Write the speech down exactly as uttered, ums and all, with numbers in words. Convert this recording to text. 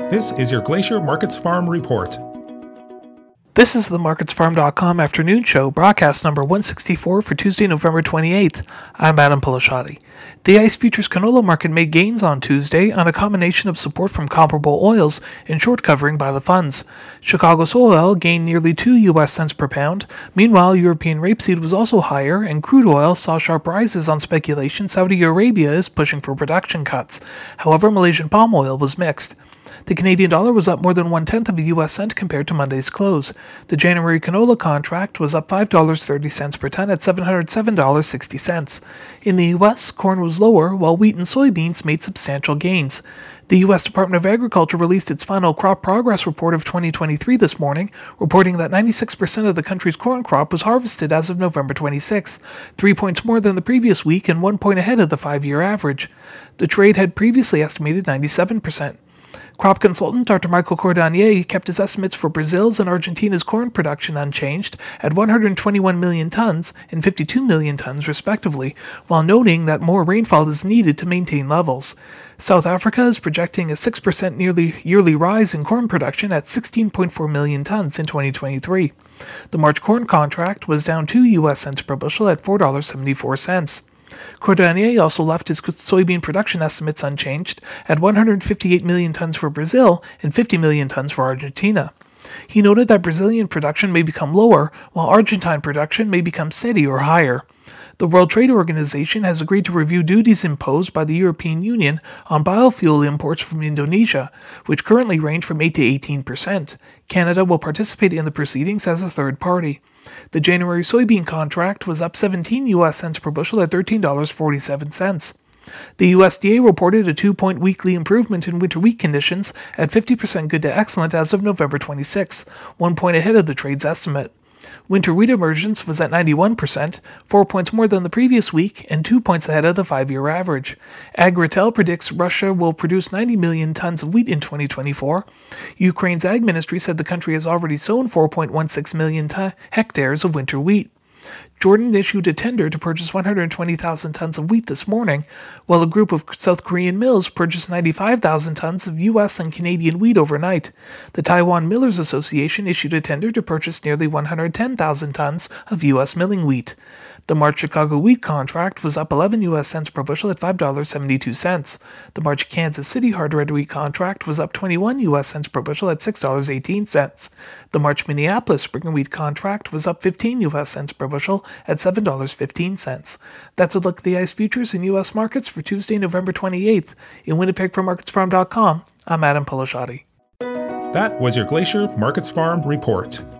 This is your Glacier Markets Farm Report. This is the markets farm dot com afternoon show, broadcast number one sixty-four for Tuesday, November twenty-eighth. I'm Adam Polishati. The ICE Futures Canola market made gains on Tuesday on a combination of support from comparable oils and short covering by the funds. Chicago soy oil gained nearly two U S cents per pound. Meanwhile, European rapeseed was also higher, and crude oil saw sharp rises on speculation Saudi Arabia is pushing for production cuts. However, Malaysian palm oil was mixed. The Canadian dollar was up more than one-tenth of a U S cent compared to Monday's close. The January canola contract was up five dollars and thirty cents per ton at seven hundred seven dollars and sixty cents. In the U S, corn was lower, while wheat and soybeans made substantial gains. The U S Department of Agriculture released its final crop progress report of twenty twenty-three this morning, reporting that ninety-six percent of the country's corn crop was harvested as of November twenty-sixth, three points more than the previous week and one point ahead of the five-year average. The trade had previously estimated ninety-seven percent. Crop consultant Doctor Michael Cordonnier kept his estimates for Brazil's and Argentina's corn production unchanged at one hundred twenty-one million tons and fifty-two million tons respectively, while noting that more rainfall is needed to maintain levels. South Africa is projecting a six percent nearly yearly rise in corn production at sixteen point four million tons in twenty twenty-three. The March corn contract was down two U S cents per bushel at four dollars and seventy-four cents. Cordonnier also left his soybean production estimates unchanged at one hundred fifty-eight million tons for Brazil and fifty million tons for Argentina. He noted that Brazilian production may become lower, while Argentine production may become steady or higher. The World Trade Organization has agreed to review duties imposed by the European Union on biofuel imports from Indonesia, which currently range from eight to eighteen percent. Canada will participate in the proceedings as a third party. The January soybean contract was up seventeen U S cents per bushel at thirteen dollars and forty-seven cents. The U S D A reported a two-point weekly improvement in winter wheat conditions at fifty percent good to excellent as of November twenty-sixth, one point ahead of the trade's estimate. Winter wheat emergence was at ninety-one percent, four points more than the previous week, and two points ahead of the five-year average. Agritel predicts Russia will produce ninety million tons of wheat in twenty twenty-four. Ukraine's Ag Ministry said the country has already sown four point one six million t- hectares of winter wheat. Jordan issued a tender to purchase one hundred twenty thousand tons of wheat this morning, while a group of South Korean mills purchased ninety-five thousand tons of U S and Canadian wheat overnight. The Taiwan Millers Association issued a tender to purchase nearly one hundred ten thousand tons of U S milling wheat. The March Chicago wheat contract was up eleven U S cents per bushel at five dollars and seventy-two cents. The March Kansas City hard red wheat contract was up twenty-one U S cents per bushel at six dollars and eighteen cents. The March Minneapolis spring wheat contract was up fifteen U S cents per bushel at seven dollars and fifteen cents. That's a look at the ICE futures in U S markets for Tuesday, November twenty-eighth. In Winnipeg for markets farm dot com, I'm Adam Polishati. That was your Glacier Markets Farm Report.